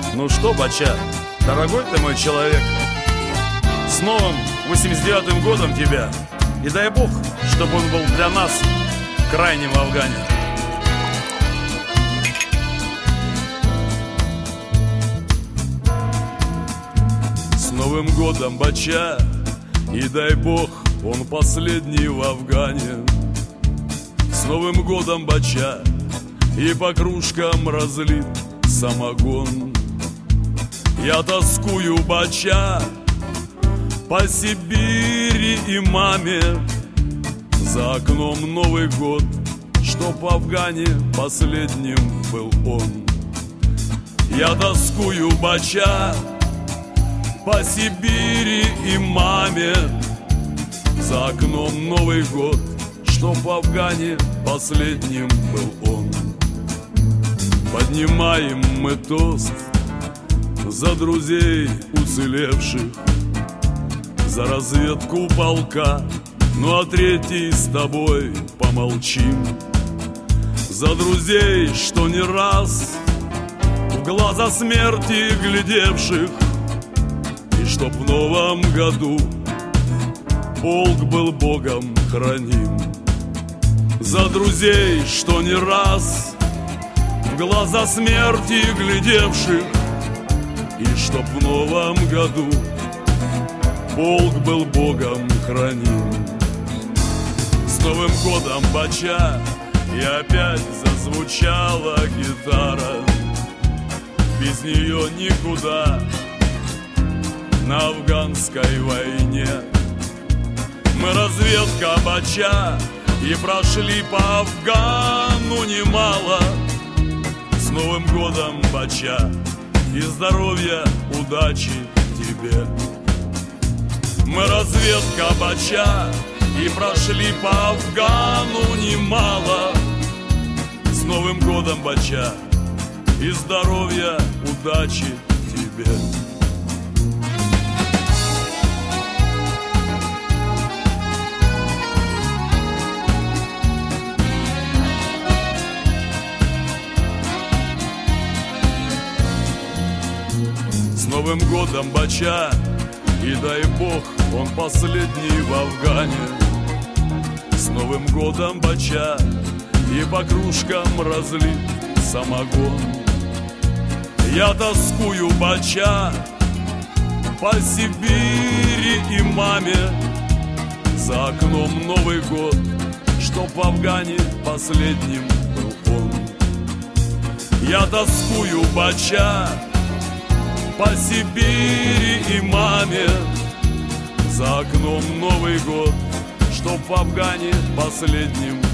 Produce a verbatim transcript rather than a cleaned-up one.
Ну что, бача, дорогой ты мой человек, с новым восемьдесят девятым годом тебя. И дай бог, чтобы он был для нас крайним в Афгане. С Новым годом, бача, и дай бог, он последний в Афгане. С Новым годом, бача, и по кружкам разлит самогон. Я тоскую, бача, по Сибири и маме. За окном Новый год, что в Афгане последним был он. Я тоскую, бача, по Сибири и маме. За окном Новый год, что в Афгане последним был он. Поднимаем мы тост за друзей уцелевших, за разведку полка, ну а третий с тобой помолчим. За друзей, что не раз в глаза смерти глядевших, и чтоб в новом году полк был Богом храним. За друзей, что не раз в глаза смерти глядевших, и чтоб в новом году полк был Богом храним. С Новым годом, бача, и опять зазвучала гитара. Без нее никуда на афганской войне. Мы разведка, бача, и прошли по Афгану немало. С Новым годом, бача, и здоровья, удачи тебе. Мы разведка, бача, и прошли по Афгану немало. С Новым годом, бача, и здоровья, удачи тебе. С Новым годом, бача, и дай бог, он последний в Афгане. С Новым годом, бача, и по кружкам разлит самогон. Я тоскую, бача, по Сибири и маме. За окном Новый год, что в Афгане последним был он. Я тоскую, бача, по Сибири и маме. За окном Новый год, что в Афгане последним